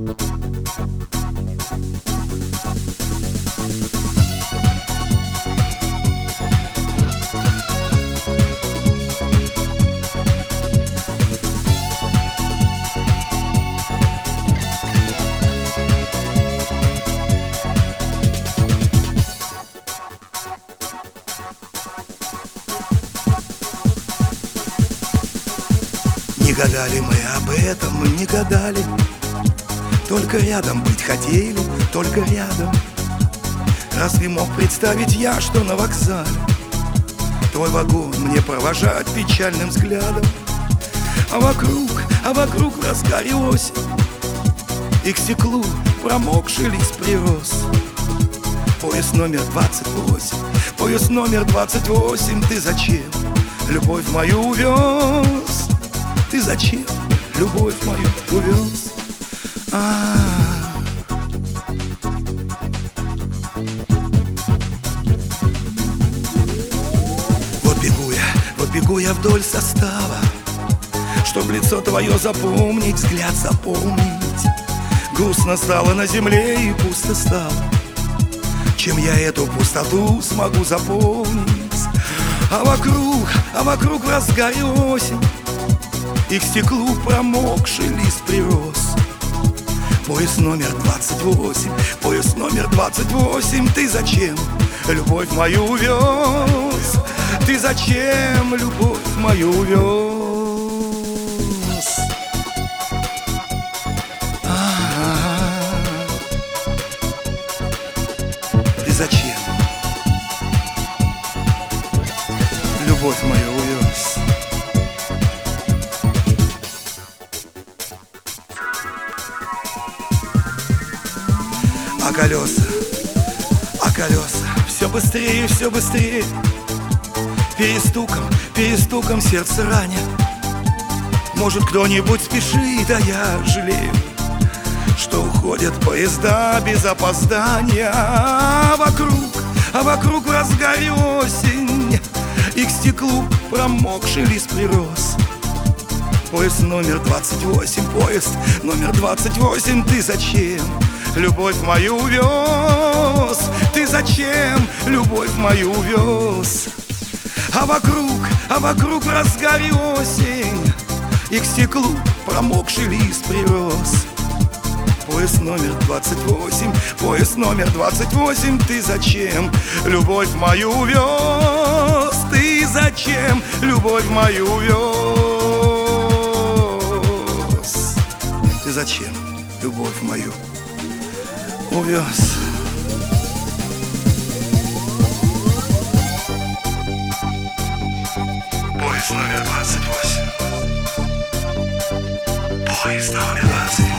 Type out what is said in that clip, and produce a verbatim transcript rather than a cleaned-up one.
Не гадали мы об этом, мы не гадали. Только рядом быть хотели, только рядом. Разве мог представить я, что на вокзале твой вагон мне провожать печальным взглядом? А вокруг, а вокруг в разгаре осень, и к стеклу промокший лист прирос. Поезд номер двадцать восемь, поезд номер двадцать восемь. Ты зачем любовь мою увез? Ты зачем любовь мою увез? А-а-а. Вот бегу я, вот бегу я вдоль состава, чтоб лицо твое запомнить, взгляд запомнить. Грустно стало на земле и пусто стало. Чем я эту пустоту смогу заполнить? А вокруг, а вокруг в разгаре осень, и к стеклу промокший лист прирос. Поезд номер двадцать восемь, поезд номер двадцать восемь. Ты зачем любовь мою увез? Ты зачем любовь мою увез? Ты зачем любовь мою увез? А колеса, а колеса все быстрее, все быстрее. Перестуком, перестуком сердце ранит. Может, кто-нибудь спешит, а я жалею, что уходят поезда без опоздания. А вокруг, а вокруг в разгаре осень, и к стеклу промокший лист прирос. Поезд номер двадцать восемь, поезд номер двадцать восемь. Ты зачем любовь мою увез? Ты зачем любовь мою увез? А вокруг, а вокруг в разгаре осень, и к стеклу промокший лист прирос. Поезд номер двадцать восемь, поезд номер двадцать восемь. Ты зачем любовь мою увез? Ты зачем любовь мою увез? Ты зачем любовь мою увез? Поезд номер двадцать восемь, поезд номер двадцать восемь.